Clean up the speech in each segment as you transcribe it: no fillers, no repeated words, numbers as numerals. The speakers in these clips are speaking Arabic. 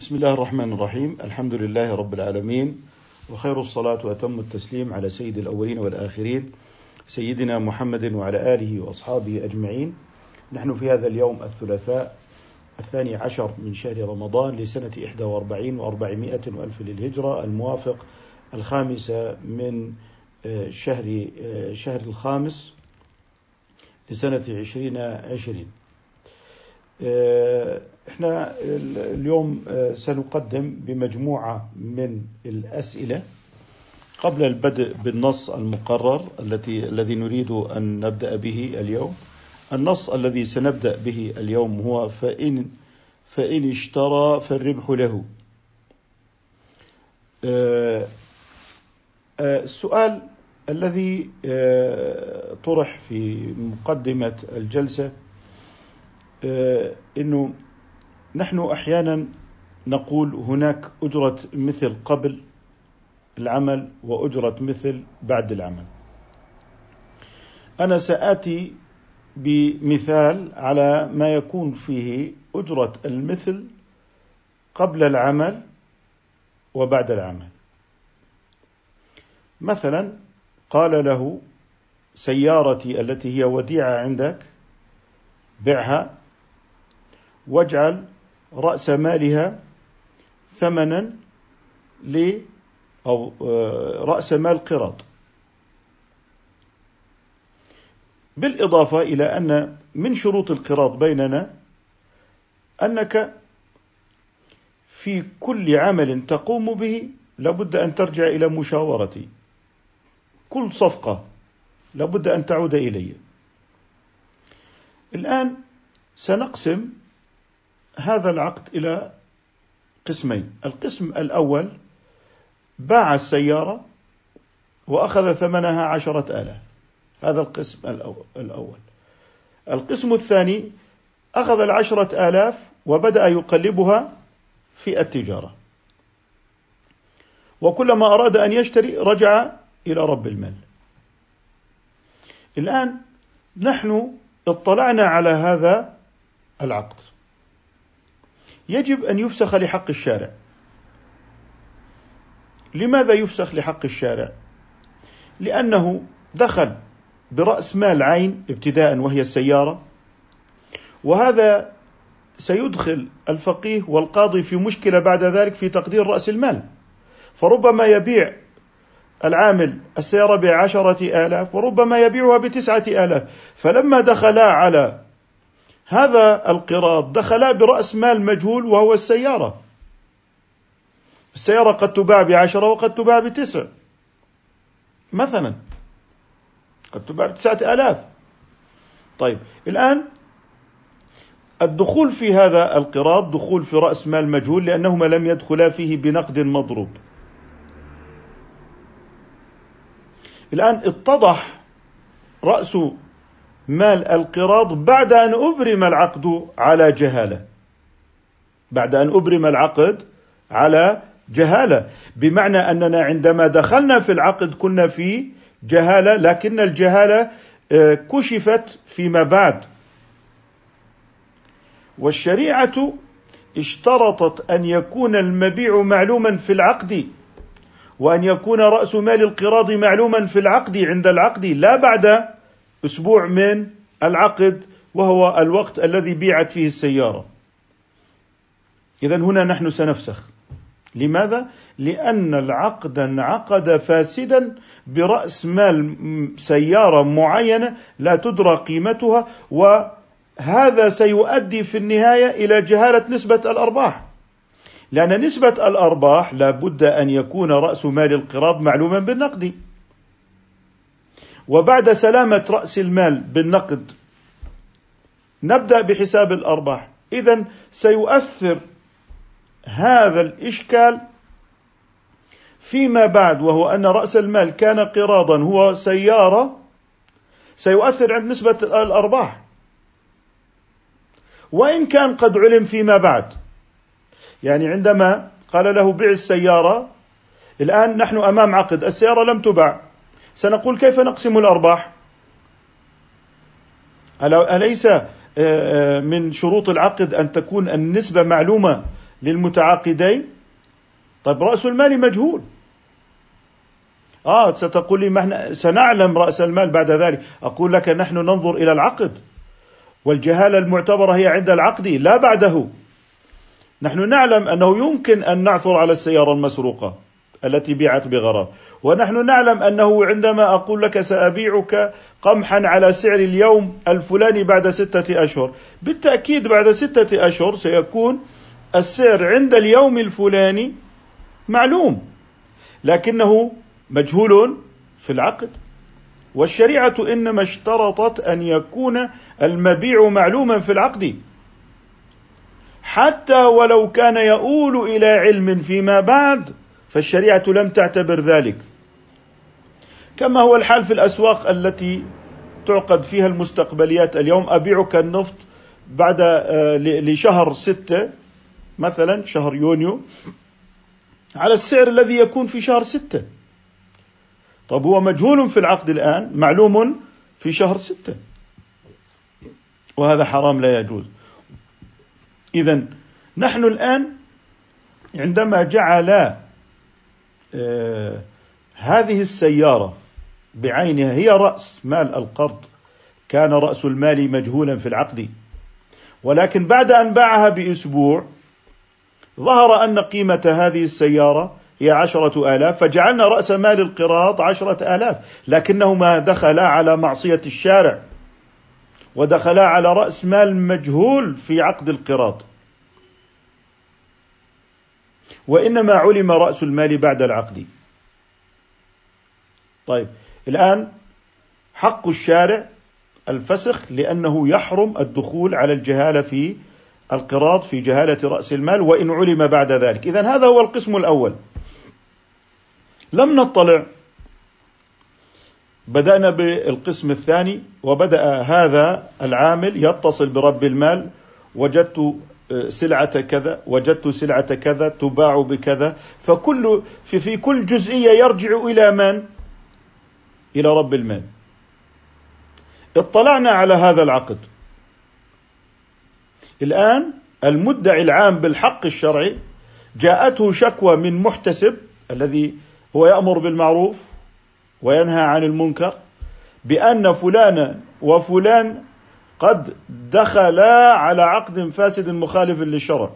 بسم الله الرحمن الرحيم. الحمد لله رب العالمين، وخير الصلاة وأتم التسليم على سيد الأولين والآخرين سيدنا محمد وعلى آله وأصحابه أجمعين. نحن في هذا اليوم الثلاثاء 12 من شهر رمضان لسنة 41 و400 وألف للهجرة، الموافق 5 من شهر الخامس لسنة 2020. احنا اليوم سنقدم بمجموعة من الأسئلة قبل البدء بالنص المقرر الذي نريد أن نبدأ به اليوم. النص الذي سنبدأ به اليوم هو فإن اشترى فالربح له. السؤال الذي طرح في مقدمة الجلسة إنه نحن أحيانا نقول هناك أجرة مثل قبل العمل وأجرة مثل بعد العمل. أنا سآتي بمثال على ما يكون فيه أجرة المثل قبل العمل وبعد العمل. مثلا قال له: سيارتي التي هي وديعة عندك بيعها واجعل رأس مالها ثمنا أو رأس مال قراض، بالإضافة إلى أن من شروط القراض بيننا أنك في كل عمل تقوم به لابد أن ترجع إلى مشاورتي، كل صفقة لابد أن تعود إلي. الآن سنقسم هذا العقد إلى قسمين. القسم الأول باع السيارة وأخذ ثمنها 10,000، هذا القسم الأول. القسم الثاني أخذ 10,000 وبدأ يقلبها في التجارة، وكلما أراد أن يشتري رجع إلى رب المال. الآن نحن اطلعنا على هذا العقد، يجب أن يفسخ لحق الشارع. لماذا يفسخ لحق الشارع؟ لأنه دخل برأس مال عين ابتداء وهي السيارة، وهذا سيدخل الفقيه والقاضي في مشكلة بعد ذلك في تقدير رأس المال، فربما يبيع العامل السيارة ب10,000 وربما يبيعها ب9,000. فلما دخلا على هذا القراض دخلا برأس مال مجهول وهو السيارة. السيارة قد تباع ب10 وقد تباع ب9 مثلا، قد تباع ب9,000. طيب الآن الدخول في هذا القراض دخول في رأس مال مجهول لأنهما لم يدخلا فيه بنقد مضروب. الآن اتضح رأس مال القراض بعد أن أبرم العقد على جهالة، بعد أن أبرم العقد على جهالة، بمعنى أننا عندما دخلنا في العقد كنا في جهالة، لكن الجهالة كشفت فيما بعد. والشريعة اشترطت أن يكون المبيع معلوما في العقد، وأن يكون رأس مال القراض معلوما في العقد عند العقد، لا بعد أسبوع من العقد وهو الوقت الذي بيعت فيه السيارة. إذن هنا نحن سنفسخ. لماذا؟ لأن العقد انعقد فاسدا برأس مال سيارة معينة لا تدرى قيمتها، وهذا سيؤدي في النهاية إلى جهالة نسبة الأرباح، لأن نسبة الأرباح لا بد أن يكون رأس مال القراض معلوما بالنقد، وبعد سلامة رأس المال بالنقد نبدأ بحساب الأرباح. إذن سيؤثر هذا الإشكال فيما بعد، وهو أن رأس المال كان قراضا هو سيارة، سيؤثر عند نسبة الأرباح، وإن كان قد علم فيما بعد. يعني عندما قال له بيع السيارة، الآن نحن أمام عقد، السيارة لم تباع، سنقول كيف نقسم الأرباح؟ أليس من شروط العقد أن تكون النسبة معلومة للمتعاقدين. طيب رأس المال مجهول. ستقول لي ما سنعلم رأس المال بعد ذلك. أقول لك نحن ننظر إلى العقد، والجهالة المعتبرة هي عند العقد لا بعده. نحن نعلم أنه يمكن أن نعثر على السيارة المسروقة التي بيعت بغرار، ونحن نعلم أنه عندما أقول لك سأبيعك قمحا على سعر اليوم الفلاني بعد 6 أشهر، بالتأكيد بعد 6 أشهر سيكون السعر عند اليوم الفلاني معلوم، لكنه مجهول في العقد. والشريعة إنما اشترطت أن يكون المبيع معلوما في العقد، حتى ولو كان يؤول إلى علم فيما بعد، فالشريعة لم تعتبر ذلك، كما هو الحال في الأسواق التي تعقد فيها المستقبليات. اليوم أبيعك النفط بعد لشهر 6 مثلا، شهر يونيو، على السعر الذي يكون في شهر 6. طب هو مجهول في العقد الآن، معلوم في شهر 6، وهذا حرام لا يجوز. إذن نحن الآن عندما جعل هذه السيارة بعينها هي رأس مال القرض، كان رأس المال مجهولا في العقد، ولكن بعد أن باعها بأسبوع ظهر أن قيمة هذه السيارة هي 10,000، فجعلنا رأس مال القراض 10,000، لكنهما دخلا على معصية الشارع، ودخلا على رأس مال مجهول في عقد القراض، وإنما علم رأس المال بعد العقد. طيب الآن حق الشارع الفسخ، لأنه يحرم الدخول على الجهالة في القراض، في جهالة رأس المال، وإن علم بعد ذلك. إذن هذا هو القسم الأول. لم نطلع، بدأنا بالقسم الثاني، وبدأ هذا العامل يتصل برب المال: وجدت سلعة كذا، وجدت سلعة كذا تباع بكذا، فكل في كل جزئية يرجع إلى من؟ إلى رب المال. اطلعنا على هذا العقد. الآن المدعي العام بالحق الشرعي جاءته شكوى من محتسب الذي هو يأمر بالمعروف وينهى عن المنكر بأن فلانا وفلان قد دخلا على عقد فاسد مخالف للشرع.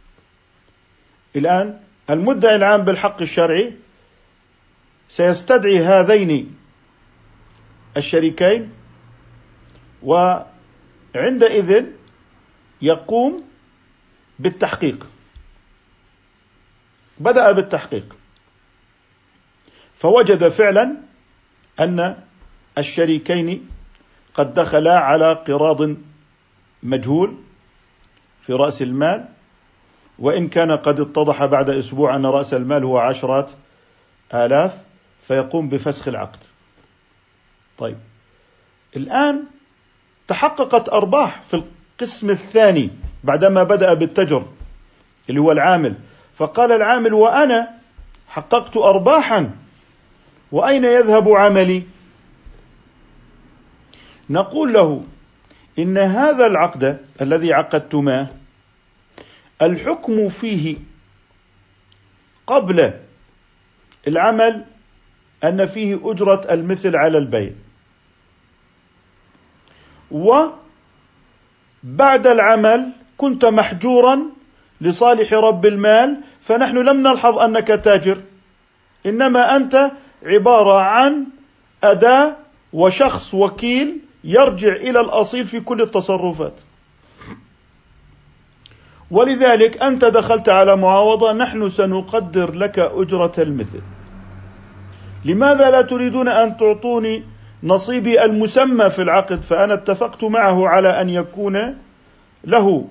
الآن المدعي العام بالحق الشرعي سيستدعي هذين الشريكين، وعندئذ يقوم بالتحقيق. بدأ بالتحقيق فوجد فعلا أن الشريكين قد دخلا على قراض مجهول في رأس المال، وإن كان قد اتضح بعد أسبوع أن رأس المال هو 10,000، فيقوم بفسخ العقد. طيب الآن تحققت أرباح في القسم الثاني بعدما بدأ بالتجر اللي هو العامل، فقال العامل: وأنا حققت أرباحا، وأين يذهب عملي؟ نقول له: إن هذا العقد الذي عقدتماه الحكم فيه قبل العمل أن فيه أجرة المثل على البيع، وبعد العمل كنت محجورا لصالح رب المال، فنحن لم نلحظ أنك تاجر، إنما أنت عبارة عن أداة وشخص وكيل يرجع إلى الأصيل في كل التصرفات، ولذلك أنت دخلت على معاوضة، نحن سنقدر لك أجرة المثل. لماذا لا تريدون أن تعطوني نصيبي المسمى في العقد؟ فأنا اتفقت معه على أن يكون له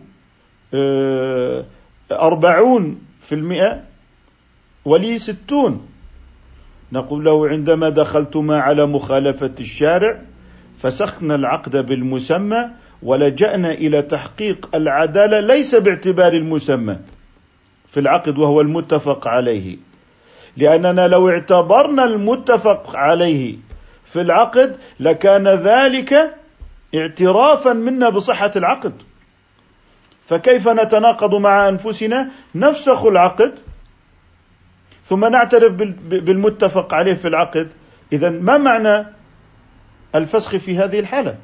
40% ولي 60. نقول له: عندما دخلتما على مخالفة الشارع فسخنا العقد بالمسمى، ولجأنا إلى تحقيق العدالة ليس باعتبار المسمى في العقد وهو المتفق عليه، لأننا لو اعتبرنا المتفق عليه في العقد لكان ذلك اعترافا منا بصحة العقد، فكيف نتناقض مع أنفسنا؟ نفسخ العقد ثم نعترف بالمتفق عليه في العقد. إذن ما معنى الفسخ في هذه الحالة؟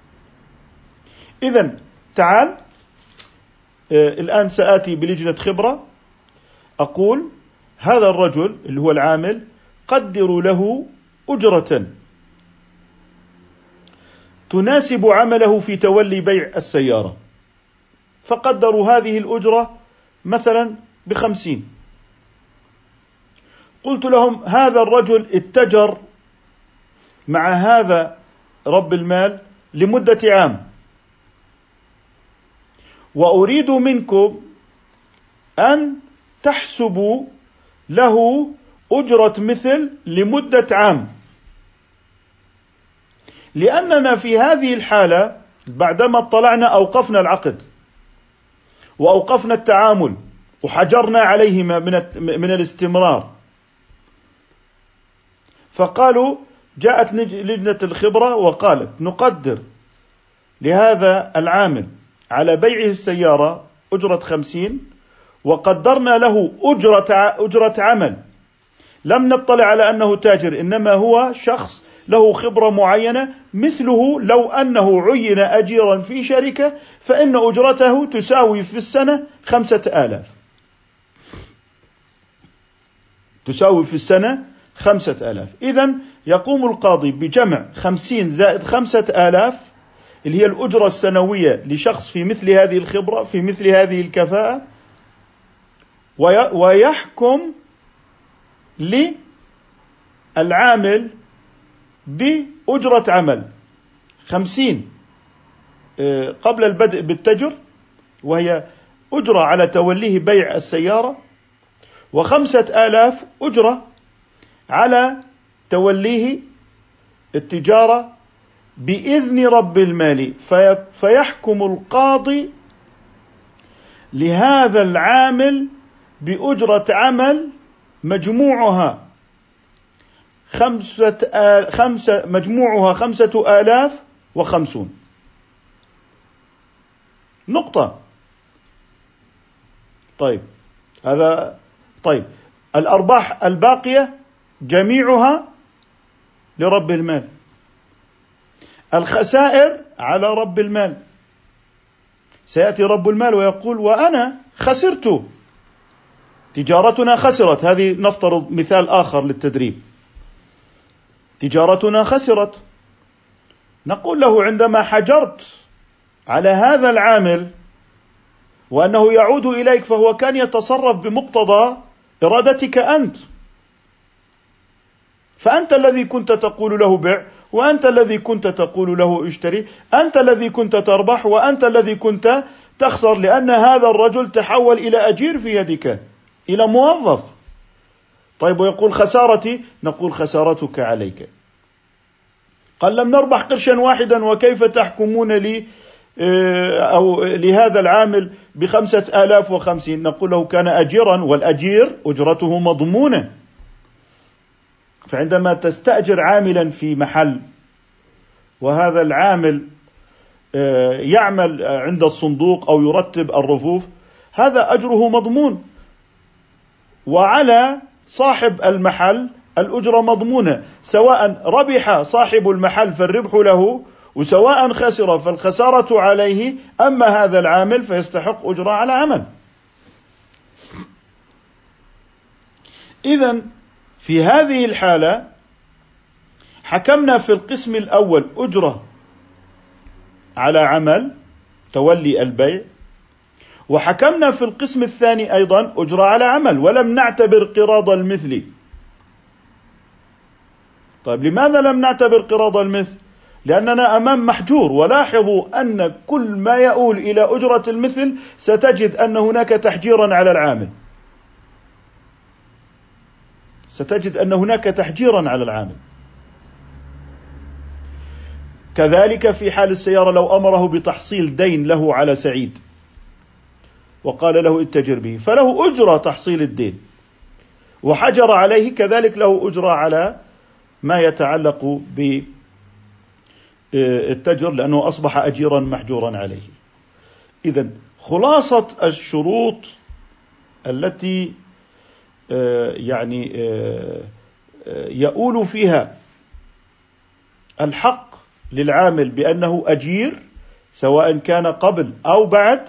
إذن تعال الآن سآتي بلجنة خبرة، أقول هذا الرجل اللي هو العامل قدروا له أجرة تناسب عمله في تولي بيع السيارة، فقدروا هذه الأجرة مثلا ب50. قلت لهم هذا الرجل اتجر مع هذا رب المال لمدة عام، وأريد منكم أن تحسبوا له أجرة مثل لمدة عام، لأننا في هذه الحالة بعدما اطلعنا أوقفنا العقد وأوقفنا التعامل وحجرنا عليهما من الاستمرار. فقالوا جاءت لجنة الخبرة وقالت نقدر لهذا العامل على بيعه السيارة أجرة 50، وقدرنا له أجرة عمل، لم نطلع على أنه تاجر، إنما هو شخص له خبرة معينة، مثله لو أنه عين أجيرا في شركة فإن أجرته تساوي في السنة 5000، تساوي في السنة 5000. إذن يقوم القاضي بجمع 50 زائد 5000 اللي هي الأجرة السنوية لشخص في مثل هذه الخبرة في مثل هذه الكفاءة، ويحكم للعامل بأجرة عمل 50 قبل البدء بالتجر، وهي أجرة على توليه بيع السيارة، و5000 أجرة على توليه التجارة بإذن رب المال. فيحكم القاضي لهذا العامل بأجرة عمل مجموعها 5050 نقطة. طيب الأرباح الباقية جميعها لرب المال، الخسائر على رب المال. سيأتي رب المال ويقول وأنا خسرت، تجارتنا خسرت، هذه نفترض مثال آخر للتدريب، تجارتنا خسرت. نقول له عندما حجرت على هذا العامل وأنه يعود إليك فهو كان يتصرف بمقتضى إرادتك أنت، فأنت الذي كنت تقول له بع، وأنت الذي كنت تقول له اشتري، أنت الذي كنت تربح وأنت الذي كنت تخسر، لأن هذا الرجل تحول إلى أجير في يدك، إلى موظف. طيب ويقول خسارتي، نقول خسارتك عليك. قال لم نربح قرشا واحدا وكيف تحكمون لي أو لهذا العامل ب5050؟ نقول له كان أجيرا، والأجير أجرته مضمونة. فعندما تستأجر عاملا في محل وهذا العامل يعمل عند الصندوق أو يرتب الرفوف، هذا أجره مضمون، وعلى صاحب المحل الأجرة مضمونة، سواء ربح صاحب المحل فالربح له، وسواء خسر فالخسارة عليه. أما هذا العامل فيستحق أجرة على عمل. إذن في هذه الحالة حكمنا في القسم الأول أجرة على عمل تولي البيع، وحكمنا في القسم الثاني أيضا أجرة على عمل، ولم نعتبر قراض المثل. طيب لماذا لم نعتبر قراض المثل؟ لأننا أمام محجور. ولاحظوا أن كل ما يؤول إلى أجرة المثل ستجد أن هناك تحجيرا على العامل، ستجد أن هناك تحجيرا على العامل. كذلك في حال السيارة، لو أمره بتحصيل دين له على سعيد وقال له اتجر به، فله أجرة تحصيل الدين، وحجر عليه كذلك له أجرة على ما يتعلق بالتجر، لأنه أصبح أجيرا محجورا عليه. إذن خلاصة الشروط التي يؤول فيها الحق للعامل بأنه أجير سواء كان قبل أو بعد،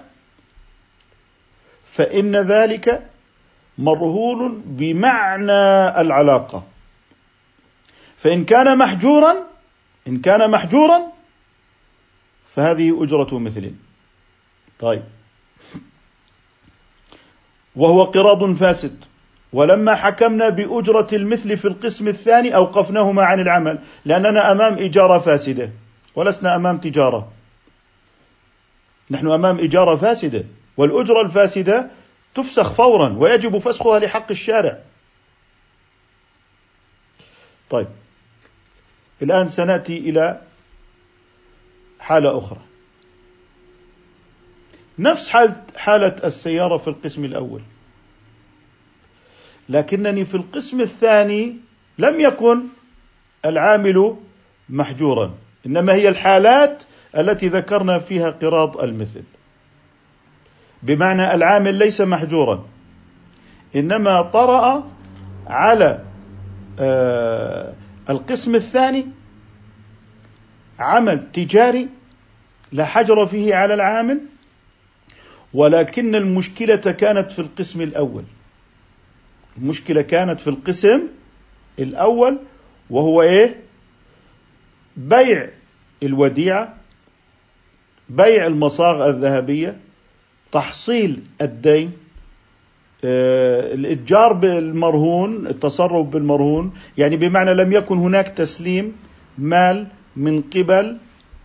فإن ذلك مرهون بمعنى العلاقة. فإن كان محجورا فهذه أجرة مثل. طيب، وهو قراض فاسد، ولما حكمنا بأجرة المثل في القسم الثاني أوقفناهما عن العمل، لأننا أمام إجارة فاسدة ولسنا أمام تجارة، نحن أمام إجارة فاسدة، والأجرة الفاسدة تفسخ فورا ويجب فسخها لحق الشارع. طيب، الآن سنأتي إلى حالة أخرى، نفس حالة السيارة في القسم الأول، لكنني في القسم الثاني لم يكن العامل محجورا، إنما هي الحالات التي ذكرنا فيها قراض المثل، بمعنى العامل ليس محجورا، إنما طرأ على القسم الثاني عمل تجاري لا حجر فيه على العامل، ولكن المشكلة كانت في القسم الأول. المشكلة كانت في القسم الأول، وهو بيع الوديعة، بيع المصاغ الذهبية، تحصيل الدين، الإتجار بالمرهون، التصرف بالمرهون، يعني بمعنى لم يكن هناك تسليم مال من قبل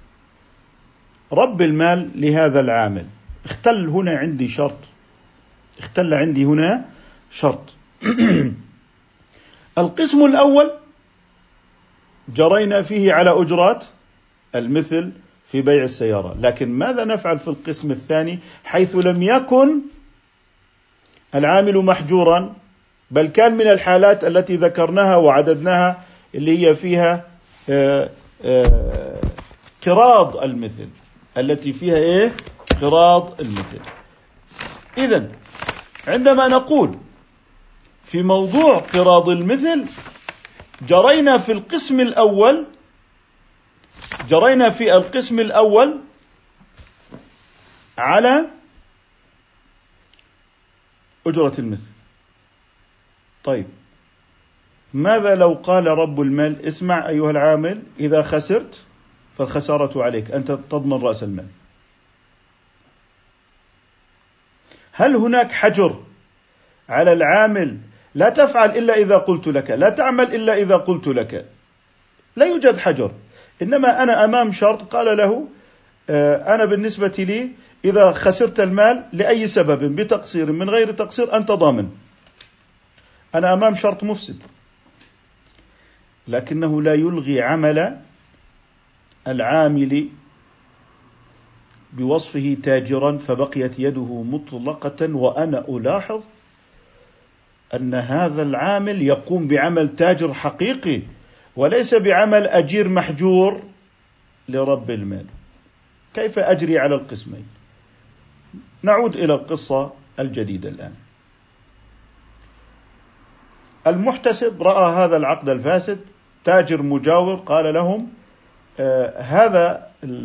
رب المال لهذا العامل. اختل عندي هنا شرط. القسم الأول جرينا فيه على أجرات المثل في بيع السيارة، لكن ماذا نفعل في القسم الثاني حيث لم يكن العامل محجورا، بل كان من الحالات التي ذكرناها وعددناها اللي هي فيها قراض المثل، التي فيها قراض المثل. إذن عندما نقول في موضوع قراض المثل جرينا في القسم الأول على أجرة المثل. طيب، ماذا لو قال رب المال: اسمع أيها العامل، إذا خسرت فالخسارة عليك، أنت تضمن رأس المال. هل هناك حجر على العامل: لا تفعل إلا إذا قلت لك، لا تعمل إلا إذا قلت لك؟ لا يوجد حجر، إنما أنا أمام شرط قال له: أنا بالنسبة لي إذا خسرت المال لأي سبب، بتقصير من غير تقصير، أنت ضامن. أنا أمام شرط مفسد، لكنه لا يلغي عمل العامل بوصفه تاجرا فبقيت يده مطلقة. وأنا ألاحظ أن هذا العامل يقوم بعمل تاجر حقيقي وليس بعمل أجير محجور لرب المال. كيف أجري على القسمين؟ نعود إلى القصة الجديدة الآن. المحتسب رأى هذا العقد الفاسد، تاجر مجاور قال لهم: هذا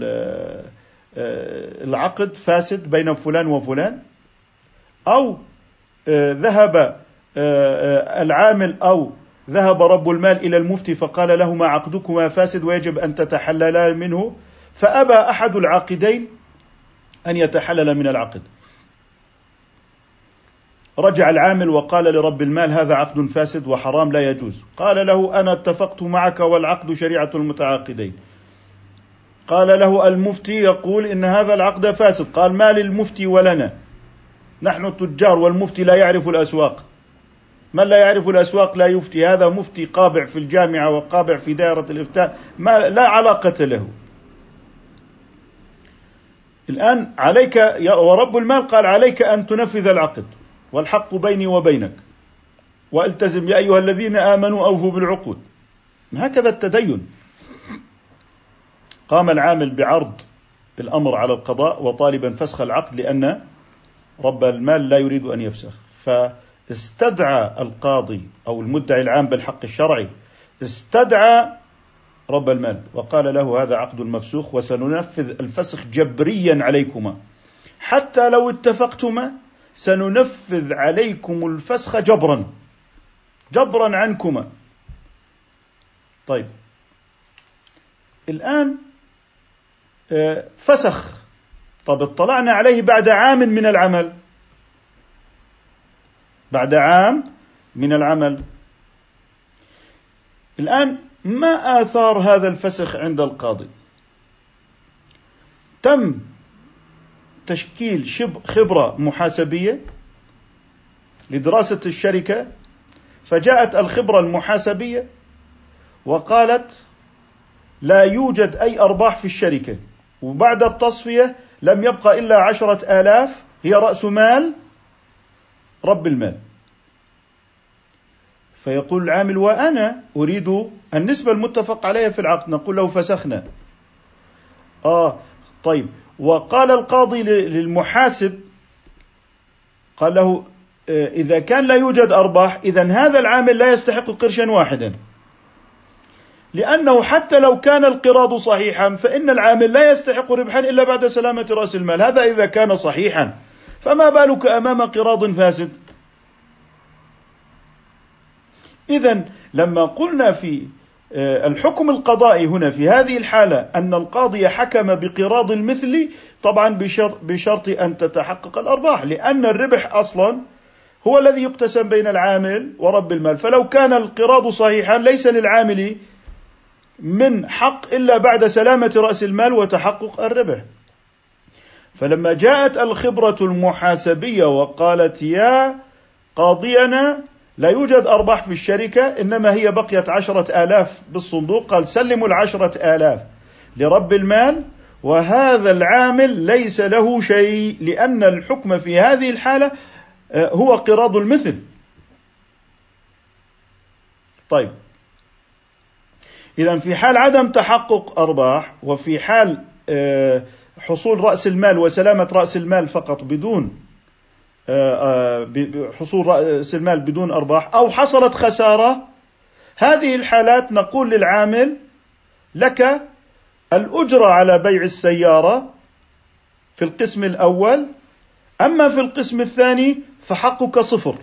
العقد فاسد بين فلان وفلان، أو ذهب العامل أو ذهب رب المال إلى المفتي فقال لهما: عقدكما فاسد ويجب أن تتحللا منه، فأبى أحد العاقدين أن يتحلل من العقد. رجع العامل وقال لرب المال: هذا عقد فاسد وحرام لا يجوز. قال له: أنا اتفقت معك والعقد شريعة المتعاقدين. قال له المفتي يقول إن هذا العقد فاسد. قال: ما للمفتي ولنا، نحن التجار والمفتي لا يعرف الأسواق، من لا يعرف الأسواق لا يفتي، هذا مفتي قابع في الجامعة وقابع في دائرة الإفتاء، ما لا علاقة له. الآن عليك ورب المال قال: عليك أن تنفذ العقد والحق بيني وبينك، والتزم يا أيها الذين آمنوا أوفوا بالعقود. هكذا التدين. قام العامل بعرض الأمر على القضاء وطالبا فسخ العقد، لأن رب المال لا يريد أن يفسخ، فاستدعى القاضي أو المدعي العام بالحق الشرعي استدعى رب المال وقال له هذا عقد مفسوخ وسننفذ الفسخ جبريا عليكما، حتى لو اتفقتما سننفذ عليكم الفسخ جبرا عنكما. طيب الآن فسخ، طب اطلعنا عليه بعد عام من العمل، بعد عام من العمل. الآن ما آثار هذا الفسخ عند القاضي؟ تم تشكيل خبرة محاسبية لدراسة الشركة، فجاءت الخبرة المحاسبية وقالت لا يوجد أي أرباح في الشركة، وبعد التصفية لم يبقى إلا 10,000 هي رأس مال رب المال. فيقول العامل وأنا أريد النسبة المتفق عليها في العقد، نقول له فسخنا. طيب، وقال القاضي للمحاسب قال له إذا كان لا يوجد أرباح إذن هذا العامل لا يستحق قرشا واحدا، لأنه حتى لو كان القراض صحيحا فإن العامل لا يستحق ربحا إلا بعد سلامة رأس المال، هذا إذا كان صحيحا، فما بالك أمام قراض فاسد؟ إذن لما قلنا في الحكم القضائي هنا في هذه الحالة أن القاضي حكم بقراض المثل، طبعا بشرط أن تتحقق الأرباح، لأن الربح أصلا هو الذي يقتسم بين العامل ورب المال، فلو كان القراض صحيحا ليس للعامل من حق إلا بعد سلامة رأس المال وتحقق الربح. فلما جاءت الخبرة المحاسبية وقالت يا قاضينا لا يوجد أرباح في الشركة إنما هي بقيت 10,000 بالصندوق، قال سلموا 10,000 لرب المال وهذا العامل ليس له شيء، لأن الحكم في هذه الحالة هو قراض المثل. طيب، إذن في حال عدم تحقق أرباح وفي حال حصول رأس المال وسلامة رأس المال فقط بدون حصول رأس المال بدون أرباح، أو حصلت خسارة، هذه الحالات نقول للعامل لك الأجرة على بيع السيارة في القسم الأول، أما في القسم الثاني فحقك 0.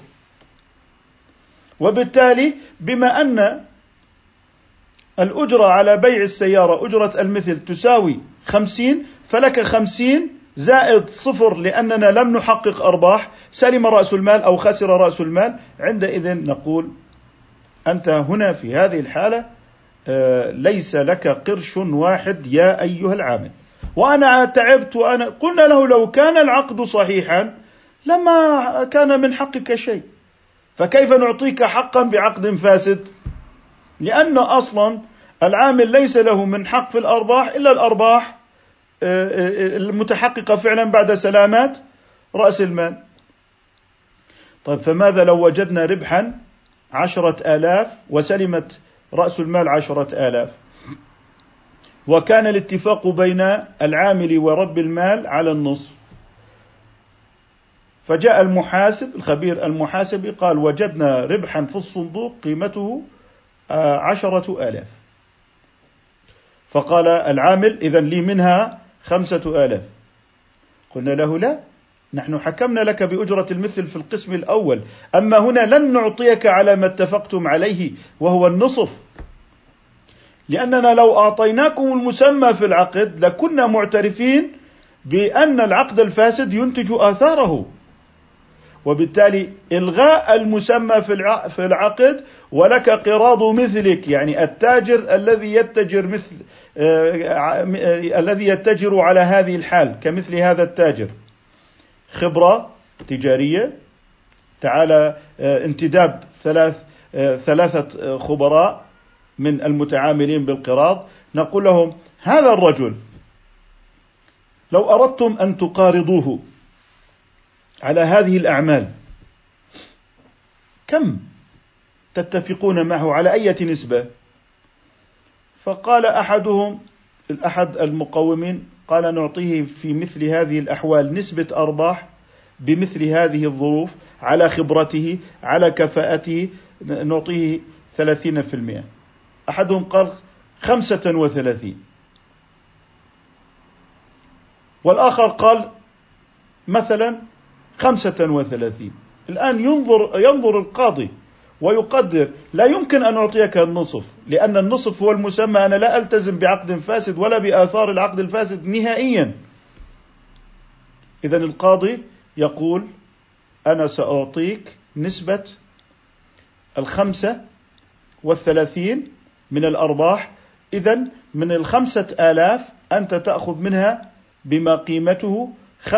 وبالتالي بما أن الأجرة على بيع السيارة أجرة المثل تساوي 50 فلك 50 زائد 0 لأننا لم نحقق أرباح، سلم رأس المال أو خسر رأس المال، عندئذ نقول أنت هنا في هذه الحالة ليس لك قرش واحد يا أيها العامل. وأنا تعبت وأنا قلنا له لو كان العقد صحيحا لما كان من حقك شيء، فكيف نعطيك حقا بعقد فاسد؟ لأن أصلا العامل ليس له من حق في الأرباح إلا الأرباح المتحققة فعلا بعد سلامات رأس المال. طيب، فماذا لو وجدنا ربحا 10,000 وسلمت رأس المال 10,000 وكان الاتفاق بين العامل ورب المال على النصف؟ فجاء المحاسب الخبير المحاسبي قال وجدنا ربحا في الصندوق قيمته 10,000. فقال العامل إذن لي منها 5,000. قلنا له لا، نحن حكمنا لك بأجرة المثل في القسم الأول، أما هنا لن نعطيك على ما اتفقتم عليه وهو النصف، لأننا لو أعطيناكم المسمى في العقد لكنا معترفين بأن العقد الفاسد ينتج آثاره، وبالتالي إلغاء المسمى في العقد ولك قراض مثلك، يعني التاجر الذي يتجر الذي يتجر على هذه الحال كمثل هذا التاجر، خبرة تجارية، تعالى انتداب 3 خبراء من المتعاملين بالقراض، نقول لهم هذا الرجل لو أردتم أن تقارضوه على هذه الأعمال كم تتفقون معه على أي نسبة؟ فقال أحد المقومين قال نعطيه في مثل هذه الأحوال نسبة أرباح بمثل هذه الظروف على خبرته على كفاءته نعطيه 30%. أحدهم قال 35، والآخر قال مثلا 35. الآن ينظر القاضي ويقدر. لا يمكن أن أعطيك النصف، لأن النصف هو المسمى. أنا لا ألتزم بعقد فاسد ولا بآثار العقد الفاسد نهائيا. إذن القاضي يقول أنا سأعطيك نسبة 35 من الأرباح. إذن من 5,000 أنت تأخذ منها بما قيمته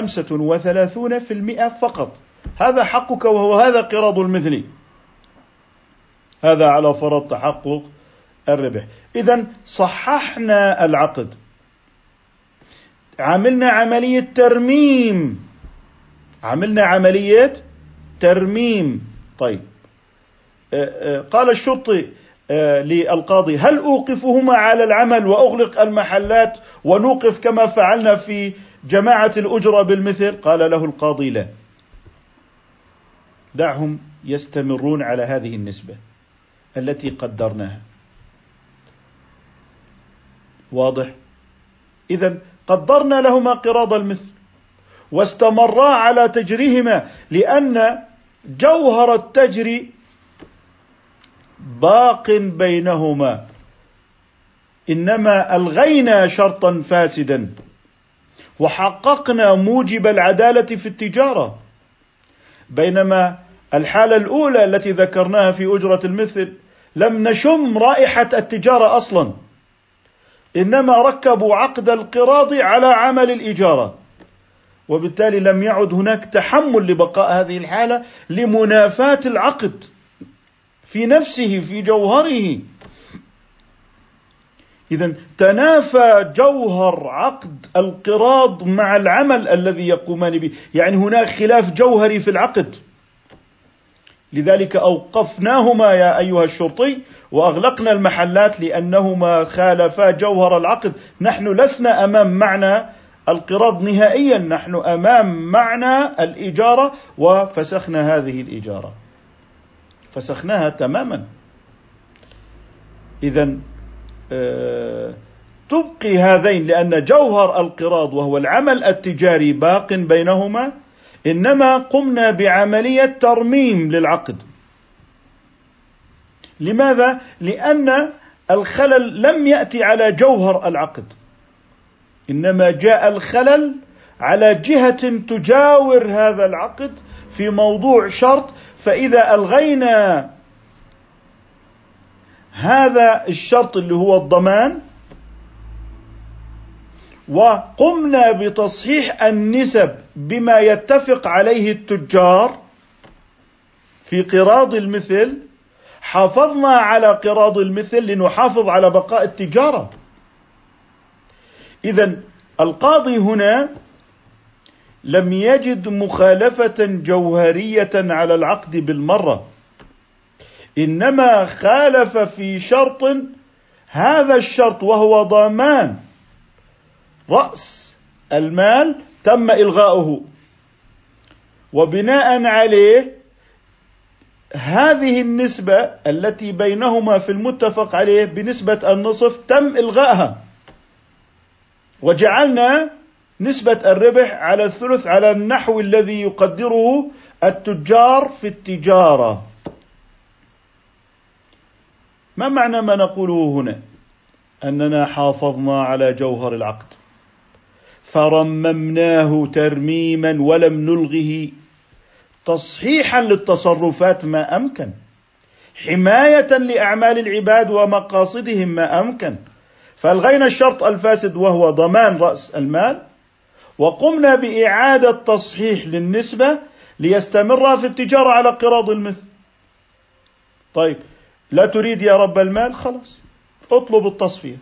35% فقط. هذا حقك، وهو هذا قراض المثل. هذا على فرض تحقق الربح. إذن صححنا العقد، عملنا عملية ترميم. طيب، قال الشرطي للقاضي هل أوقفهما على العمل وأغلق المحلات ونوقف كما فعلنا في جماعة الأجرة بالمثل؟ قال له القاضي لا، دعهم يستمرون على هذه النسبة التي قدرناها. واضح؟ إذن قدرنا لهما قراض المثل واستمرا على تجريهما، لأن جوهر التجري باق بينهما، إنما ألغينا شرطا فاسدا وحققنا موجب العدالة في التجارة. بينما الحالة الأولى التي ذكرناها في أجرة المثل لم نشم رائحة التجارة أصلا، إنما ركبوا عقد القراض على عمل الإجارة، وبالتالي لم يعد هناك تحمل لبقاء هذه الحالة لمنافاة العقد في نفسه في جوهره. إذن تنافى جوهر عقد القراض مع العمل الذي يقومان به، يعني هناك خلاف جوهري في العقد. لذلك أوقفناهما يا أيها الشرطي وأغلقنا المحلات، لأنهما خالفا جوهر العقد. نحن لسنا أمام معنى القراض نهائيا، نحن أمام معنى الإجارة، وفسخنا هذه الإجارة، فسخناها تماما. إذن تبقي هذين، لأن جوهر القراض وهو العمل التجاري باق بينهما، إنما قمنا بعملية ترميم للعقد. لماذا؟ لأن الخلل لم يأتي على جوهر العقد، إنما جاء الخلل على جهة تجاور هذا العقد في موضوع شرط. فإذا ألغينا هذا الشرط اللي هو الضمان وقمنا بتصحيح النسب بما يتفق عليه التجار في قراض المثل، حافظنا على قراض المثل لنحافظ على بقاء التجارة. إذن القاضي هنا لم يجد مخالفة جوهرية على العقد بالمرة، إنما خالف في شرط. هذا الشرط وهو ضمان رأس المال تم إلغاؤه، وبناء عليه هذه النسبة التي بينهما في المتفق عليه بنسبة النصف تم إلغائها، وجعلنا نسبة الربح على الثلث على النحو الذي يقدره التجار في التجارة. ما معنى ما نقوله هنا؟ أننا حافظنا على جوهر العقد فرممناه ترميما ولم نلغه، تصحيحا للتصرفات ما أمكن، حماية لأعمال العباد ومقاصدهم ما أمكن. فألغينا الشرط الفاسد وهو ضمان رأس المال، وقمنا بإعادة تصحيح للنسبة ليستمر في التجارة على قراض المثل. طيب، لا تريد يا رب المال، خلاص اطلب التصفية.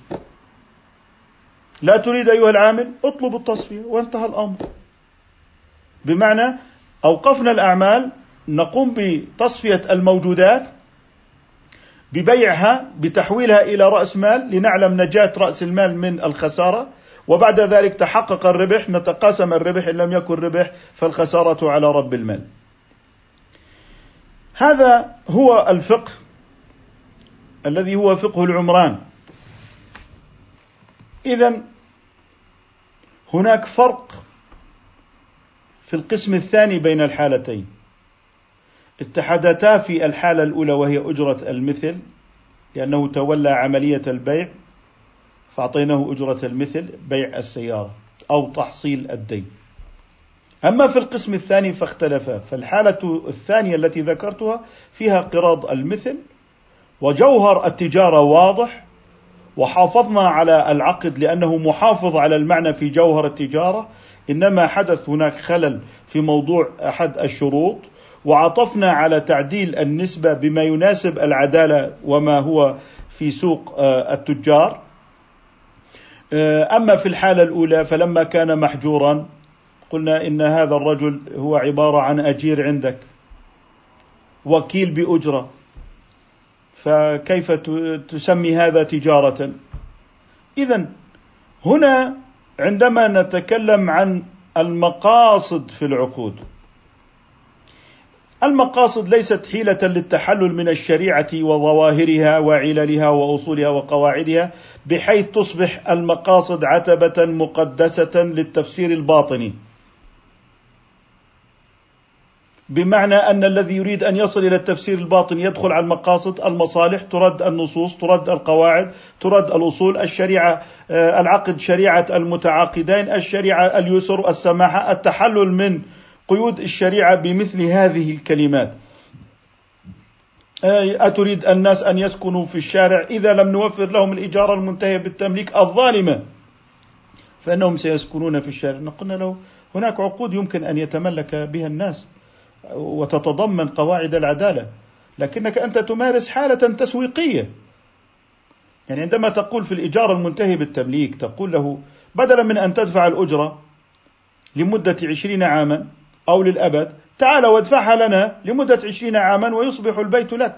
لا تريد أيها العامل، اطلب التصفية، وانتهى الأمر. بمعنى أوقفنا الأعمال، نقوم بتصفية الموجودات ببيعها بتحويلها إلى رأس مال لنعلم نجاة رأس المال من الخسارة، وبعد ذلك تحقق الربح نتقاسم الربح، إن لم يكن ربح فالخسارة على رب المال. هذا هو الفقه الذي هو فقه العمران. إذن هناك فرق في القسم الثاني بين الحالتين، اتحدتا في الحالة الأولى وهي أجرة المثل، لأنه تولى عملية البيع فأعطيناه أجرة المثل بيع السيارة أو تحصيل الدين. أما في القسم الثاني فاختلفا، فالحالة الثانية التي ذكرتها فيها قراض المثل وجوهر التجارة واضح، وحافظنا على العقد لأنه محافظ على المعنى في جوهر التجارة، إنما حدث هناك خلل في موضوع أحد الشروط، وعطفنا على تعديل النسبة بما يناسب العدالة وما هو في سوق التجار. أما في الحالة الأولى فلما كان محجورا قلنا إن هذا الرجل هو عبارة عن أجير عندك، وكيل بأجرة، فكيف تسمي هذا تجارة؟ إذن هنا عندما نتكلم عن المقاصد في العقود، المقاصد ليست حيلة للتحلل من الشريعة وظواهرها وعللها وأصولها وقواعدها بحيث تصبح المقاصد عتبة مقدسة للتفسير الباطني، بمعنى أن الذي يريد أن يصل إلى التفسير الباطني يدخل على المقاصد، المصالح، ترد النصوص، ترد القواعد، ترد الأصول، الشريعة، العقد شريعة المتعاقدين، الشريعة اليسر، السماحة، التحلل من قيود الشريعة بمثل هذه الكلمات. أتريد الناس أن يسكنوا في الشارع، إذا لم نوفر لهم الإجارة المنتهية بالتمليك الظالمة فإنهم سيسكنون في الشارع. قلنا له هناك عقود يمكن أن يتملك بها الناس وتتضمن قواعد العدالة، لكنك أنت تمارس حالة تسويقية. يعني عندما تقول في الإجارة المنتهية بالتمليك تقول له بدلا من أن تدفع الأجرة لمدة 20 عاما أو للأبد، تعال وادفعها لنا لمدة 20 عاما ويصبح البيت لك.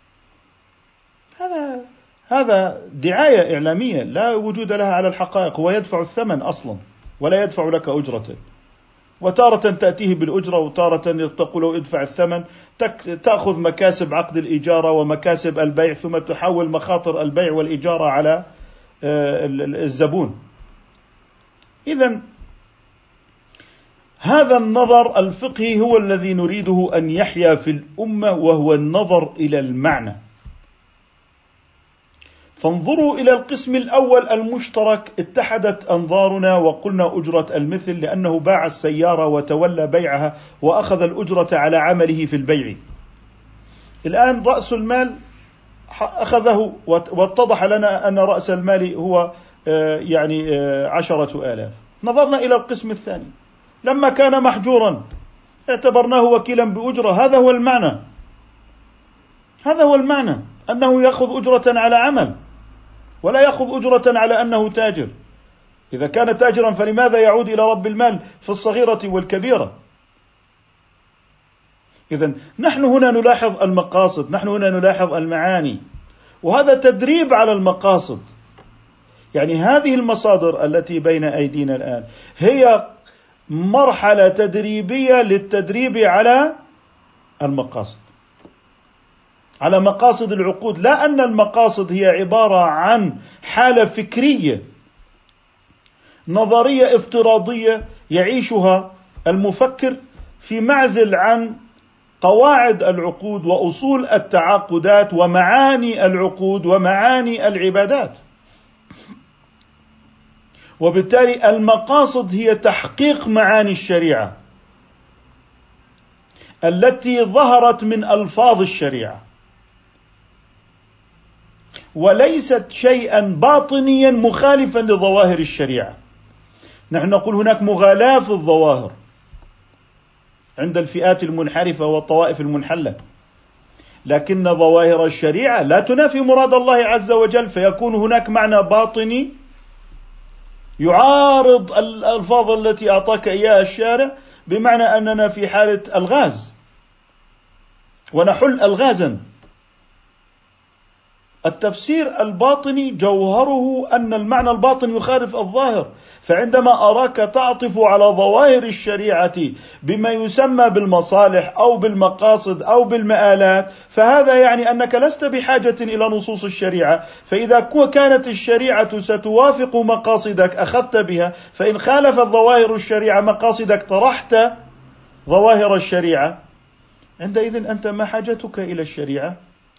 هذا دعاية إعلامية لا وجود لها على الحقائق، هو يدفع الثمن أصلا ولا يدفع لك أجرة، وتارة تأتيه بالأجرة وتارة تقول ادفع الثمن، تأخذ مكاسب عقد الإجارة ومكاسب البيع ثم تحول مخاطر البيع والإجارة على الزبون. إذن هذا النظر الفقهي هو الذي نريده أن يحيا في الأمة، وهو النظر إلى المعنى. فانظروا إلى القسم الأول المشترك، اتحدت أنظارنا وقلنا أجرة المثل لأنه باع السيارة وتولى بيعها وأخذ الأجرة على عمله في البيع. الآن رأس المال أخذه واتضح لنا أن رأس المال هو 10,000. نظرنا إلى القسم الثاني لما كان محجورا اعتبرناه وكيلا بأجرة. هذا هو المعنى أنه يأخذ أجرة على عمل ولا يأخذ أجرة على أنه تاجر. إذا كان تاجرا فلماذا يعود إلى رب المال في الصغيرة والكبيرة؟ إذن نحن هنا نلاحظ المقاصد، نحن هنا نلاحظ المعاني، وهذا تدريب على المقاصد. يعني هذه المصادر التي بين أيدينا الآن هي مرحلة تدريبية للتدريب على المقاصد، على مقاصد العقود، لا أن المقاصد هي عبارة عن حالة فكرية نظرية افتراضية يعيشها المفكر في معزل عن قواعد العقود وأصول التعاقدات ومعاني العقود ومعاني العبادات. وبالتالي المقاصد هي تحقيق معاني الشريعة التي ظهرت من ألفاظ الشريعة، وليست شيئا باطنيا مخالفا لظواهر الشريعة. نحن نقول هناك مغالاة في الظواهر عند الفئات المنحرفة والطوائف المنحلة، لكن ظواهر الشريعة لا تنافي مراد الله عز وجل، فيكون هناك معنى باطني يعارض الألفاظ التي أعطاك إياها الشارع، بمعنى أننا في حالة الغاز ونحل الغازا. التفسير الباطني جوهره أن المعنى الباطن يخالف الظاهر، فعندما أراك تعطف على ظواهر الشريعة بما يسمى بالمصالح أو بالمقاصد أو بالمآلات، فهذا يعني أنك لست بحاجة إلى نصوص الشريعة، فإذا كانت الشريعة ستوافق مقاصدك أخذت بها، فإن خالفت ظواهر الشريعة مقاصدك طرحت ظواهر الشريعة. عندئذ أنت ما حاجتك إلى الشريعة؟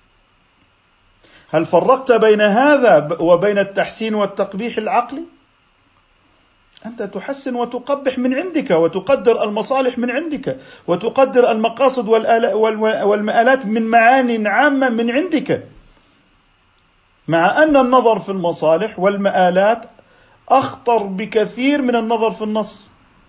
هل فرقت بين هذا وبين التحسين والتقبيح العقلي؟ أنت تحسن وتقبح من عندك، وتقدر المصالح من عندك، وتقدر المقاصد والمآلات من معان عامة من عندك، مع أن النظر في المصالح والمآلات أخطر بكثير من النظر في النص،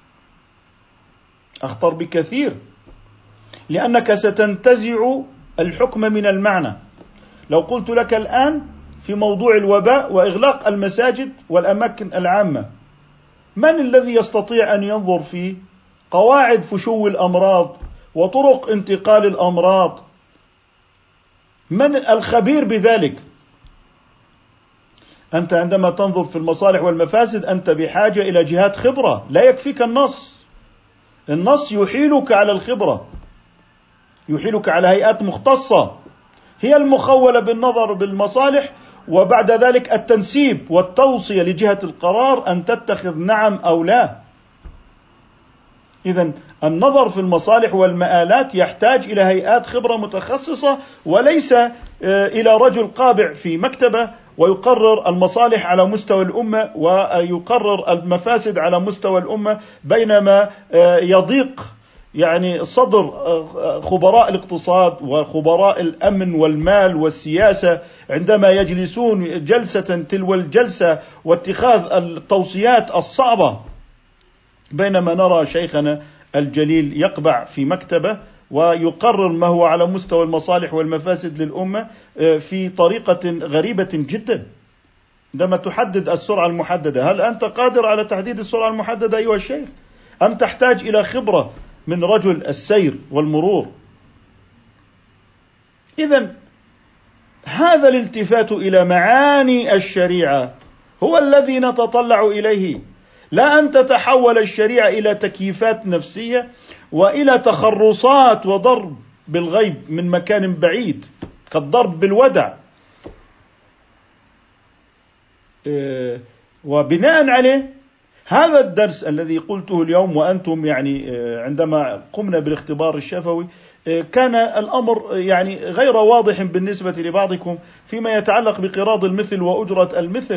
أخطر بكثير، لأنك ستنتزع الحكم من المعنى. لو قلت لك الآن في موضوع الوباء وإغلاق المساجد والأماكن العامة، من الذي يستطيع أن ينظر في قواعد فشو الأمراض وطرق انتقال الأمراض؟ من الخبير بذلك؟ أنت عندما تنظر في المصالح والمفاسد أنت بحاجة إلى جهات خبرة، لا يكفيك النص. النص يحيلك على الخبرة، يحيلك على هيئات مختصة هي المخولة بالنظر بالمصالح، وبعد ذلك التنسيب والتوصية لجهة القرار أن تتخذ نعم أو لا. إذن النظر في المصالح والمآلات يحتاج إلى هيئات خبرة متخصصة، وليس إلى رجل قابع في مكتبة ويقرر المصالح على مستوى الأمة ويقرر المفاسد على مستوى الأمة، بينما يضيق يعني صدر خبراء الاقتصاد وخبراء الأمن والمال والسياسة عندما يجلسون جلسة تلو الجلسة واتخاذ التوصيات الصعبة، بينما نرى شيخنا الجليل يقبع في مكتبة ويقرر ما هو على مستوى المصالح والمفاسد للأمة في طريقة غريبة جدا. عندما تحدد السرعة المحددة، هل أنت قادر على تحديد السرعة المحددة أيها الشيخ؟ أم تحتاج إلى خبرة من رجل السير والمرور؟ إذن هذا الالتفات إلى معاني الشريعة هو الذي نتطلع إليه، لا أن تتحول الشريعة إلى تكييفات نفسية وإلى تخرصات وضرب بالغيب من مكان بعيد كالضرب بالودع. وبناء عليه هذا الدرس الذي قلته اليوم وأنتم يعني عندما قمنا بالاختبار الشفوي كان الأمر يعني غير واضح بالنسبة لبعضكم فيما يتعلق بقراض المثل وأجرة المثل.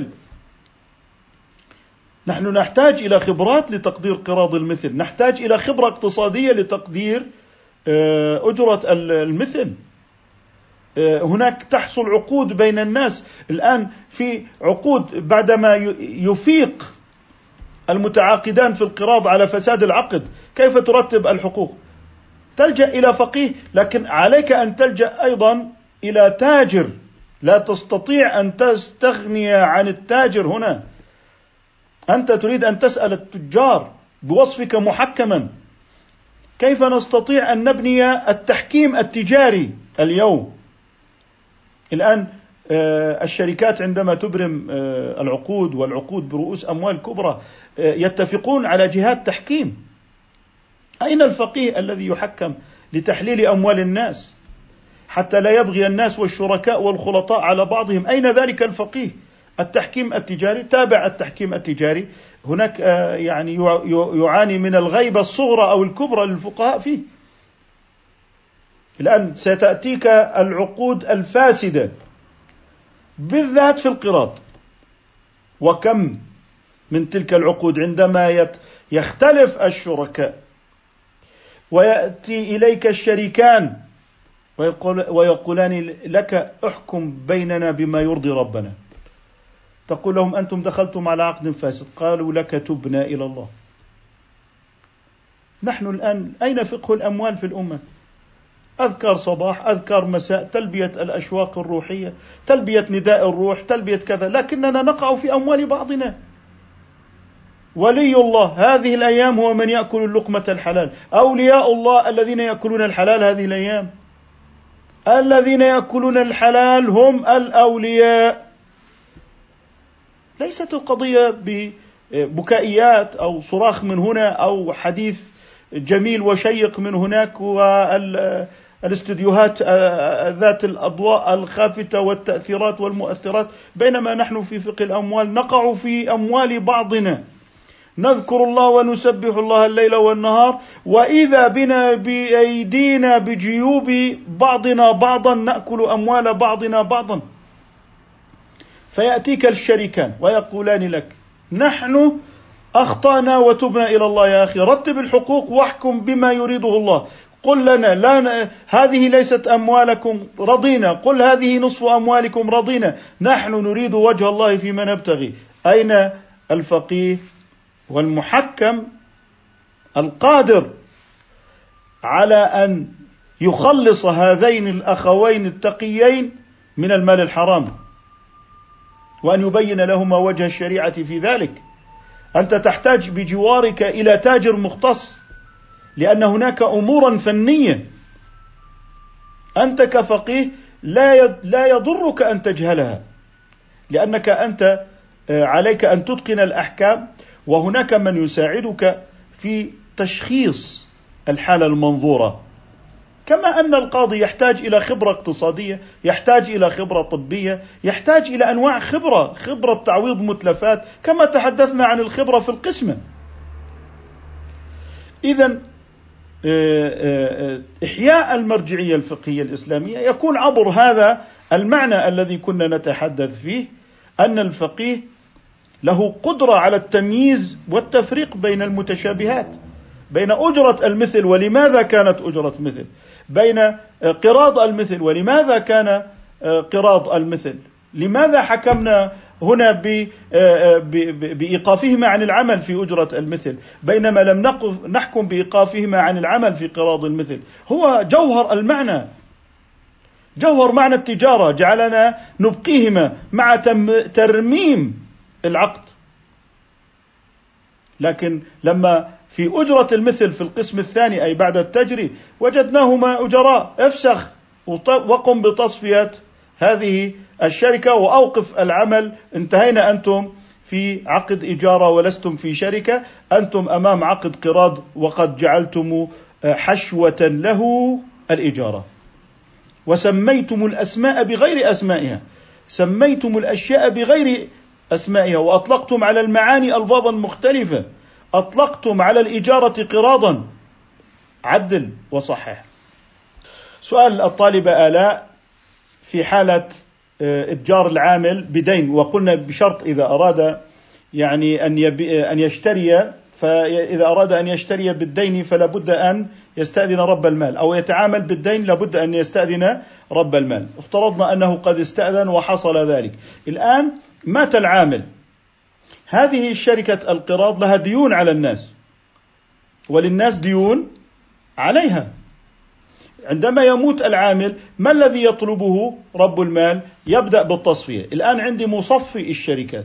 نحن نحتاج إلى خبرات لتقدير قراض المثل، نحتاج إلى خبرة اقتصادية لتقدير أجرة المثل. هناك تحصل عقود بين الناس الآن، في عقود بعدما يفيق المتعاقدان في القراض على فساد العقد كيف ترتب الحقوق؟ تلجأ إلى فقيه، لكن عليك أن تلجأ أيضا إلى تاجر، لا تستطيع أن تستغني عن التاجر هنا. أنت تريد أن تسأل التجار بوصفك محكما كيف نستطيع أن نبني التحكيم التجاري اليوم. الآن الشركات عندما تبرم العقود والعقود برؤوس أموال كبرى يتفقون على جهات تحكيم. أين الفقيه الذي يحكم لتحليل أموال الناس حتى لا يبغي الناس والشركاء والخلطاء على بعضهم؟ أين ذلك الفقيه؟ التحكيم التجاري تابع التحكيم التجاري هناك يعني يعاني من الغيبة الصغرى أو الكبرى للفقهاء فيه. الآن ستأتيك العقود الفاسدة بالذات في القراض، وكم من تلك العقود عندما يختلف الشركاء ويأتي إليك الشريكان ويقولان لك احكم بيننا بما يرضي ربنا، تقول لهم أنتم دخلتم على عقد فاسد، قالوا لك تبنا إلى الله. نحن الآن أين فقه الأموال في الأمة؟ أذكار صباح، أذكار مساء، تلبية الأشواق الروحية، تلبية نداء الروح، تلبية كذا، لكننا نقع في أموال بعضنا. ولي الله هذه الأيام هو من يأكل اللقمة الحلال، أولياء الله الذين يأكلون الحلال هذه الأيام. الذين يأكلون الحلال هم الأولياء. ليست القضية ببكائيات أو صراخ من هنا أو حديث جميل وشيق من هناك، والاستديوهات ذات الأضواء الخافتة والتأثيرات والمؤثرات، بينما نحن في فقه الأموال نقع في أموال بعضنا، نذكر الله ونسبح الله الليل والنهار، وإذا بنا بأيدينا بجيوب بعضنا بعضا نأكل أموال بعضنا بعضا. فيأتيك الشريكان ويقولان لك: نحن أخطأنا وتبنا إلى الله يا أخي، رتب الحقوق واحكم بما يريده الله، قل لنا لا هذه ليست أموالكم رضينا، قل هذه نصف أموالكم رضينا، نحن نريد وجه الله فيما نبتغي. أين الفقيه والمحكم القادر على أن يخلص هذين الأخوين التقيين من المال الحرام، وأن يبين لهما وجه الشريعة في ذلك؟ أنت تحتاج بجوارك إلى تاجر مختص، لأن هناك أمورا فنية أنت كفقيه لا يضرك أن تجهلها، لأنك أنت عليك أن تتقن الأحكام، وهناك من يساعدك في تشخيص الحالة المنظورة. كما أن القاضي يحتاج إلى خبرة اقتصادية، يحتاج إلى خبرة طبية، يحتاج إلى أنواع خبرة تعويض متلفات، كما تحدثنا عن الخبرة في القسمة. إذن إحياء المرجعية الفقهية الإسلامية يكون عبر هذا المعنى الذي كنا نتحدث فيه، أن الفقيه له قدرة على التمييز والتفريق بين المتشابهات، بين أجرة المثل ولماذا كانت أجرة مثل، بين قراض المثل ولماذا كان قراض المثل، لماذا حكمنا هنا بإيقافهما عن العمل في أجرة المثل بينما لم نحكم بإيقافهما عن العمل في قراض المثل. هو جوهر المعنى، جوهر معنى التجارة، جعلنا نبقيهما مع ترميم العقد. لكن لما في أجرة المثل في القسم الثاني أي بعد التجري وجدناهما أجراء، افسخ وقم بتصفية هذه الشركة وأوقف العمل، انتهينا، أنتم في عقد إجارة ولستم في شركة، أنتم أمام عقد قراض وقد جعلتم حشوة له الإجارة، وسميتم الأسماء بغير أسمائها، سميتم الأشياء بغير أسمائها، وأطلقتم على المعاني ألفاظا مختلفة، أطلقتم على الإجارة قراضا. عدل وصحح. سؤال الطالبة آلاء: في حالة إتجار العامل بدين، وقلنا بشرط إذا أراد يعني أن يشتري، فإذا أراد أن يشتري بالدين فلا بد أن يستأذن رب المال، أو يتعامل بالدين لابد أن يستأذن رب المال. افترضنا أنه قد استأذن وحصل ذلك، الآن مات العامل، هذه الشركة القراض لها ديون على الناس وللناس ديون عليها. عندما يموت العامل ما الذي يطلبه رب المال؟ يبدأ بالتصفية. الآن عندي مصفي الشركات،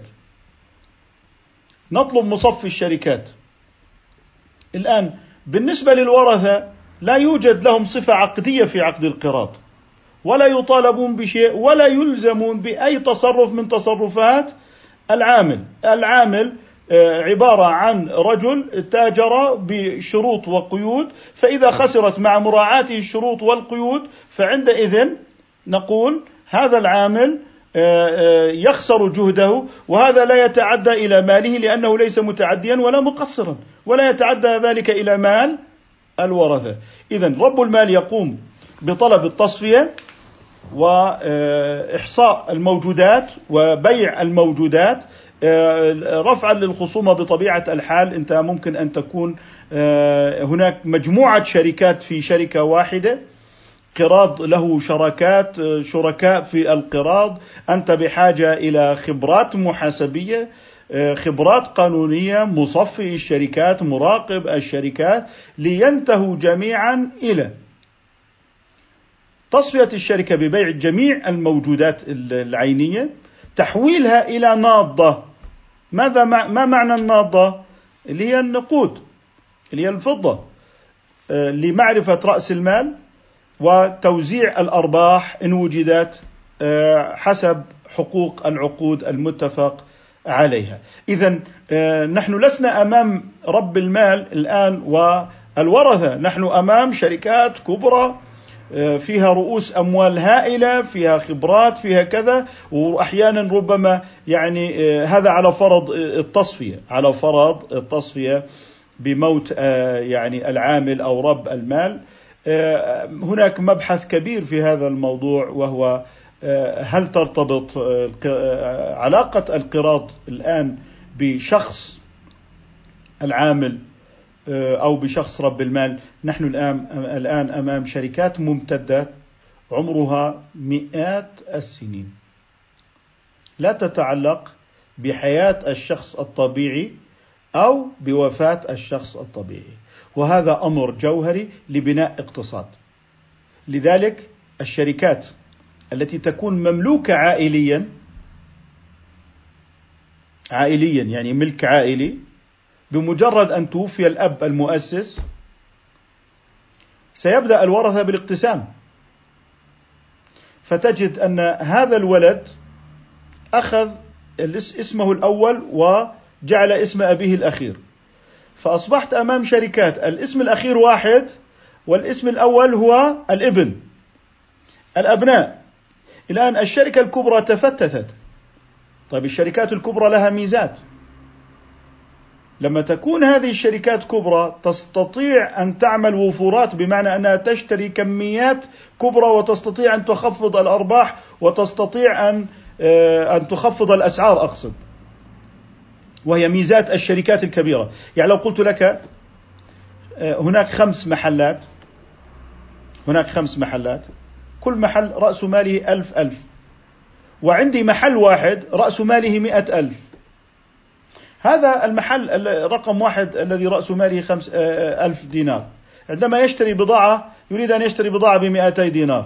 نطلب مصفي الشركات. الآن بالنسبة للورثة لا يوجد لهم صفة عقدية في عقد القراض، ولا يطالبون بشيء ولا يلزمون بأي تصرف من تصرفات العامل عبارة عن رجل تاجر بشروط وقيود، فإذا خسرت مع مراعاته الشروط والقيود فعندئذ نقول هذا العامل يخسر جهده، وهذا لا يتعدى إلى ماله لأنه ليس متعديا ولا مقصرا، ولا يتعدى ذلك إلى مال الورثة. إذن رب المال يقوم بطلب التصفية وإحصاء الموجودات وبيع الموجودات رفعا للخصومة. بطبيعة الحال أنت ممكن أن تكون هناك مجموعة شركات في شركة واحدة، قراض له شركاء في القراض، أنت بحاجة إلى خبرات محاسبية، خبرات قانونية، مصفي الشركات، مراقب الشركات، لينتهوا جميعا إلى تصفية الشركة ببيع جميع الموجودات العينية، تحويلها إلى ناضة. ما معنى الناضة؟ اللي هي النقود، اللي هي الفضة، لمعرفة رأس المال وتوزيع الأرباح إن وجدت حسب حقوق العقود المتفق عليها. إذن نحن لسنا أمام رب المال الآن والورثة، نحن أمام شركات كبرى فيها رؤوس أموال هائلة، فيها خبرات، فيها كذا، وأحيانا ربما يعني هذا على فرض التصفية بموت يعني العامل أو رب المال. هناك مبحث كبير في هذا الموضوع، وهو هل ترتبط علاقة القراض الآن بشخص العامل أو بشخص رب المال؟ نحن الآن أمام شركات ممتدة عمرها مئات السنين، لا تتعلق بحياة الشخص الطبيعي أو بوفاة الشخص الطبيعي، وهذا أمر جوهري لبناء اقتصاد. لذلك الشركات التي تكون مملوكة عائليا يعني ملك عائلي، بمجرد أن توفي الأب المؤسس سيبدأ الورثة بالاقتسام، فتجد أن هذا الولد أخذ اسمه الأول وجعل اسم أبيه الأخير، فأصبحت أمام شركات الاسم الأخير واحد والاسم الأول هو الأبناء. الآن الشركة الكبرى تفتتت. طيب الشركات الكبرى لها ميزات. لما تكون هذه الشركات كبرى تستطيع أن تعمل وفورات، بمعنى أنها تشتري كميات كبرى وتستطيع أن تخفض الأرباح وتستطيع أن تخفض الأسعار، أقصد، وهي ميزات الشركات الكبيرة. يعني لو قلت لك هناك 5 محلات، كل محل رأس ماله 1000، وعندي محل واحد رأس ماله 100,000. هذا المحل رقم 1 الذي رأس ماله 5,000 دينار، عندما يشتري بضاعة يريد أن يشتري بضاعة ب200 دينار،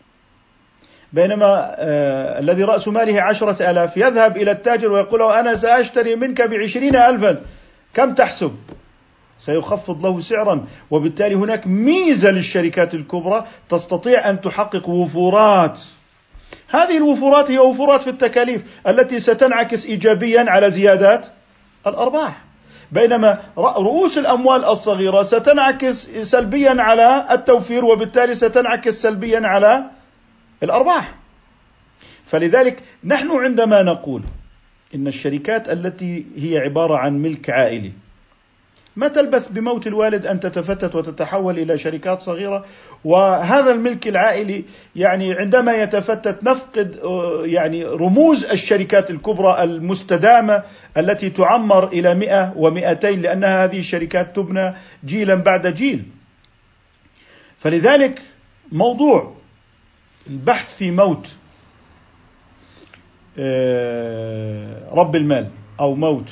بينما الذي رأس ماله 10,000 يذهب إلى التاجر ويقول له أنا سأشتري منك ب20,000، كم تحسب؟ سيخفض له سعرا. وبالتالي هناك ميزة للشركات الكبرى، تستطيع أن تحقق وفورات. هذه الوفورات هي وفورات في التكاليف التي ستنعكس إيجابيا على زيادات الأرباح، بينما رؤوس الأموال الصغيرة ستنعكس سلبيا على التوفير، وبالتالي ستنعكس سلبيا على الأرباح. فلذلك نحن عندما نقول إن الشركات التي هي عبارة عن ملك عائلي ما تلبث بموت الوالد أن تتفتت وتتحول إلى شركات صغيرة، وهذا الملك العائلي يعني عندما يتفتت نفقد يعني رموز الشركات الكبرى المستدامة التي تعمر إلى 100 و200، لأنها هذه الشركات تبنى جيلا بعد جيل. فلذلك موضوع البحث في موت رب المال أو موت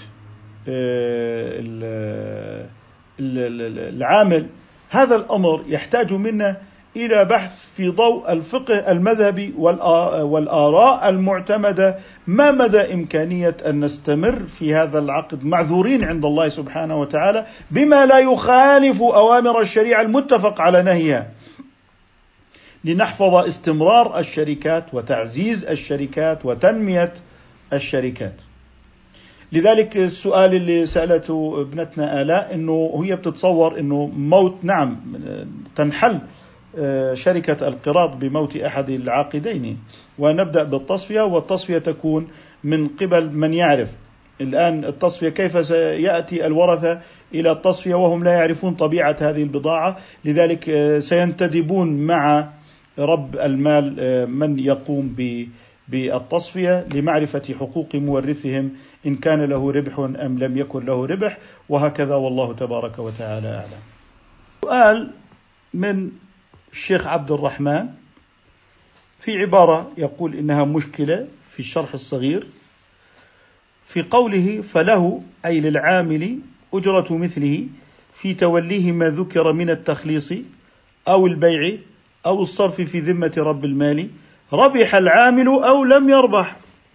العامل، هذا الأمر يحتاج منا إلى بحث في ضوء الفقه المذهبي والآراء المعتمدة، ما مدى إمكانية أن نستمر في هذا العقد معذورين عند الله سبحانه وتعالى بما لا يخالف أوامر الشريعة المتفق على نهيها، لنحفظ استمرار الشركات وتعزيز الشركات وتنمية الشركات. لذلك السؤال اللي سألته ابنتنا آلاء، إنه هي بتتصور إنه موت، نعم تنحل شركة القراض بموت أحد العاقدين، ونبدأ بالتصفية، والتصفية تكون من قبل من يعرف. الآن التصفية كيف سيأتي الورثة إلى التصفية وهم لا يعرفون طبيعة هذه البضاعة؟ لذلك سينتدبون مع رب المال من يقوم بالتصفية لمعرفة حقوق مورثهم إن كان له ربح أم لم يكن له ربح، وهكذا، والله تبارك وتعالى أعلم. سؤال من الشيخ عبد الرحمن في عبارة يقول إنها مشكلة في الشرح الصغير، في قوله فله أي للعامل أجرة مثله في توليه ما ذكر من التخليص أو البيع أو الصرف في ذمة رب المال، ربح العامل أو لم يربح،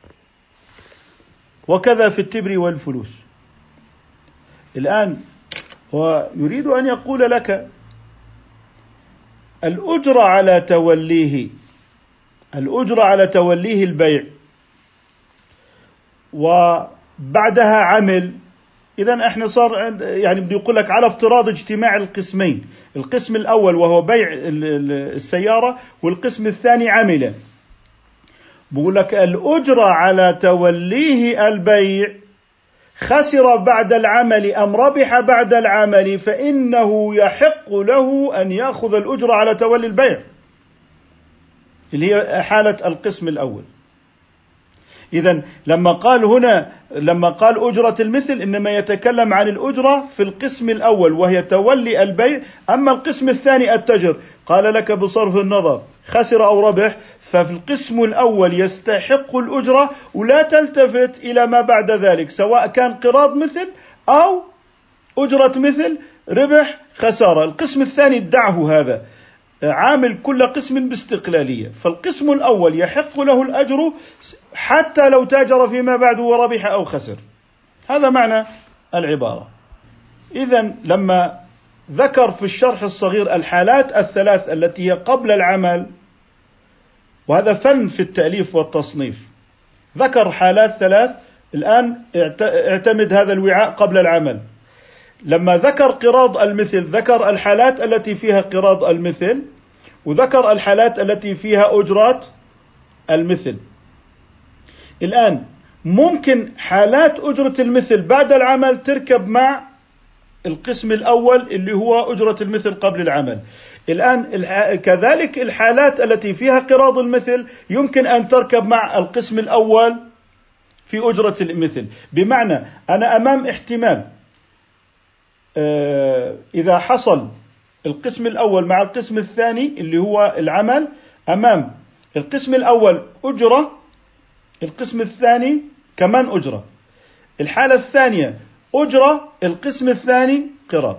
وكذا في التبر والفلوس. الآن هو يريد أن يقول لك الأجرة على توليه، الأجرة على توليه البيع وبعدها عمل. إذن احنا صار يعني بدي يقول لك على افتراض اجتماع القسمين، القسم الأول وهو بيع السيارة والقسم الثاني عمله. بقول لك الأجرة على توليه البيع خسر بعد العمل أم ربح بعد العمل، فإنه يحق له أن يأخذ الأجرة على تولي البيع اللي هي حالة القسم الأول. إذن لما قال أجرة المثل إنما يتكلم عن الأجرة في القسم الأول وهي تولي البيع. أما القسم الثاني التجر قال لك بصرف النظر خسر أو ربح، ففي القسم الأول يستحق الأجرة ولا تلتفت إلى ما بعد ذلك، سواء كان قراض مثل أو أجرة مثل، ربح خسارة. القسم الثاني دعه، هذا عامل كل قسم باستقلالية. فالقسم الأول يحق له الأجر حتى لو تاجر فيما بعد وربح أو خسر. هذا معنى العبارة. إذن لما ذكر في الشرح الصغير الحالات الثلاث التي هي قبل العمل، وهذا فن في التأليف والتصنيف، ذكر حالات ثلاث. الآن اعتمد هذا الوعاء قبل العمل. لما ذكر قراض المثل ذكر الحالات التي فيها قراض المثل، وذكر الحالات التي فيها أجرات المثل. الآن ممكن حالات أجرة المثل بعد العمل تركب مع القسم الأول اللي هو أجرة المثل قبل العمل. الآن كذلك الحالات التي فيها قراض المثل يمكن أن تركب مع القسم الأول في أجرة المثل. بمعنى أنا أمام احتمال إذا حصل القسم الأول مع القسم الثاني اللي هو العمل، أمام القسم الأول أجرة، القسم الثاني كمان أجرة. الحالة الثانية أجرة، القسم الثاني قراض.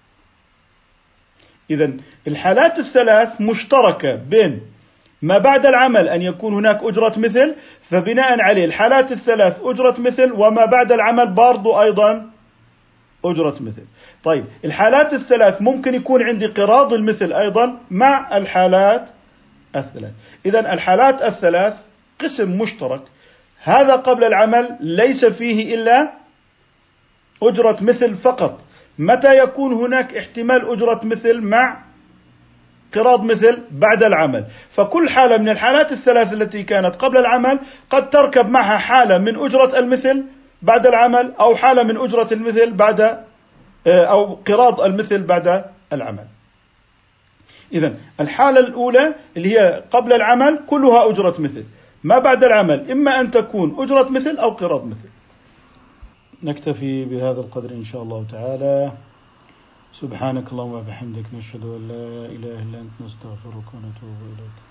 إذن الحالات الثلاث مشتركة بين ما بعد العمل أن يكون هناك أجرة مثل، فبناء عليه الحالات الثلاث أجرة مثل، وما بعد العمل برضو أيضا أجرة مثل. طيب الحالات الثلاث ممكن يكون عندي قراض المثل أيضا مع الحالات الثلاث. إذن الحالات الثلاث قسم مشترك، هذا قبل العمل ليس فيه إلا أجرة مثل فقط. متى يكون هناك احتمال أجرة مثل مع قراض مثل؟ بعد العمل. فكل حالة من الحالات الثلاث التي كانت قبل العمل قد تركب معها حالة من أجرة المثل بعد العمل، أو حالة من أجرة المثل بعد أو قراض المثل بعد العمل. إذن الحالة الأولى اللي هي قبل العمل كلها أجرة مثل، ما بعد العمل إما أن تكون أجرة مثل أو قراض مثل. نكتفي بهذا القدر إن شاء الله تعالى. سبحانك اللهم وبحمدك، نشهد أن لا إله إلا أنت، نستغفرك ونتوب إليك.